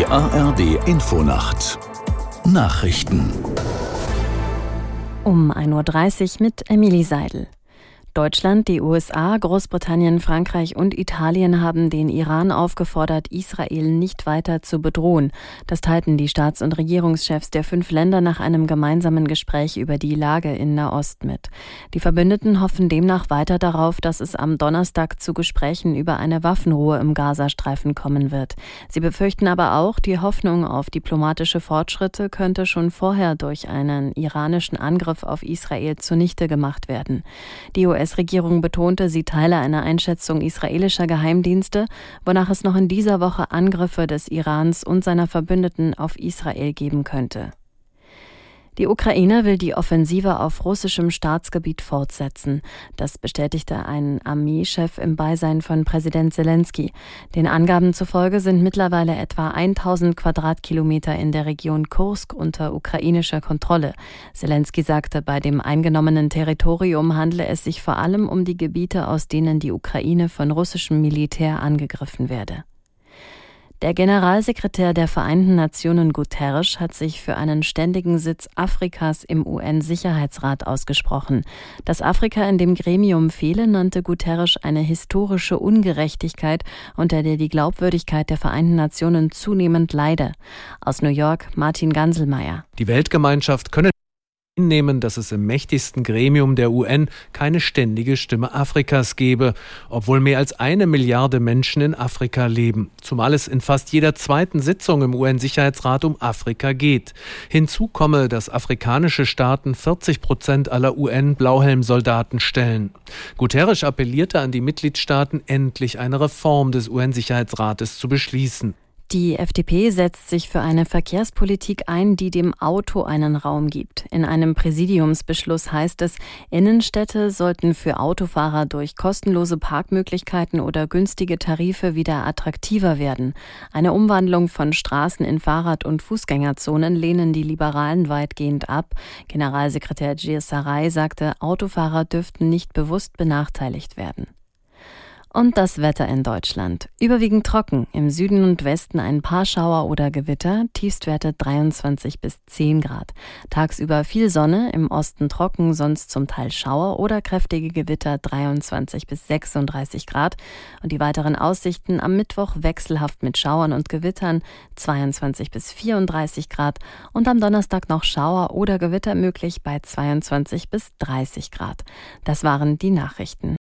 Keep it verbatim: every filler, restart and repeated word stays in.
Die A R D Infonacht Nachrichten um ein Uhr dreißig mit Emilie Seidel. Deutschland, die U S A, Großbritannien, Frankreich und Italien haben den Iran aufgefordert, Israel nicht weiter zu bedrohen. Das teilten die Staats- und Regierungschefs der fünf Länder nach einem gemeinsamen Gespräch über die Lage in Nahost mit. Die Verbündeten hoffen demnach weiter darauf, dass es am Donnerstag zu Gesprächen über eine Waffenruhe im Gazastreifen kommen wird. Sie befürchten aber auch, die Hoffnung auf diplomatische Fortschritte könnte schon vorher durch einen iranischen Angriff auf Israel zunichte gemacht werden. Die U S-Regierung betonte, sie teile eine Einschätzung israelischer Geheimdienste, wonach es noch in dieser Woche Angriffe des Irans und seiner Verbündeten auf Israel geben könnte. Die Ukraine will die Offensive auf russischem Staatsgebiet fortsetzen. Das bestätigte ein Armeechef im Beisein von Präsident Selensky. Den Angaben zufolge sind mittlerweile etwa tausend Quadratkilometer in der Region Kursk unter ukrainischer Kontrolle. Selensky sagte, bei dem eingenommenen Territorium handle es sich vor allem um die Gebiete, aus denen die Ukraine von russischem Militär angegriffen werde. Der Generalsekretär der Vereinten Nationen Guterres hat sich für einen ständigen Sitz Afrikas im U N-Sicherheitsrat ausgesprochen. Dass Afrika in dem Gremium fehle, nannte Guterres eine historische Ungerechtigkeit, unter der die Glaubwürdigkeit der Vereinten Nationen zunehmend leide. Aus New York Martin Ganselmeier. Die Weltgemeinschaft könne hinnehmen, dass es im mächtigsten Gremium der U N keine ständige Stimme Afrikas gebe, obwohl mehr als eine Milliarde Menschen in Afrika leben, zumal es in fast jeder zweiten Sitzung im U N-Sicherheitsrat um Afrika geht. Hinzu komme, dass afrikanische Staaten vierzig Prozent aller U N-Blauhelm-Soldaten stellen. Guterres appellierte an die Mitgliedstaaten, endlich eine Reform des U N-Sicherheitsrates zu beschließen. Die F D P setzt sich für eine Verkehrspolitik ein, die dem Auto einen Raum gibt. In einem Präsidiumsbeschluss heißt es, Innenstädte sollten für Autofahrer durch kostenlose Parkmöglichkeiten oder günstige Tarife wieder attraktiver werden. Eine Umwandlung von Straßen in Fahrrad- und Fußgängerzonen lehnen die Liberalen weitgehend ab. Generalsekretär Gir Sarai sagte, Autofahrer dürften nicht bewusst benachteiligt werden. Und das Wetter in Deutschland. Überwiegend trocken, im Süden und Westen ein paar Schauer oder Gewitter, Tiefstwerte dreiundzwanzig bis zehn Grad. Tagsüber viel Sonne, im Osten trocken, sonst zum Teil Schauer oder kräftige Gewitter dreiundzwanzig bis sechsunddreißig Grad. Und die weiteren Aussichten am Mittwoch wechselhaft mit Schauern und Gewittern, zweiundzwanzig bis vierunddreißig Grad. Und am Donnerstag noch Schauer oder Gewitter möglich bei zweiundzwanzig bis dreißig Grad. Das waren die Nachrichten.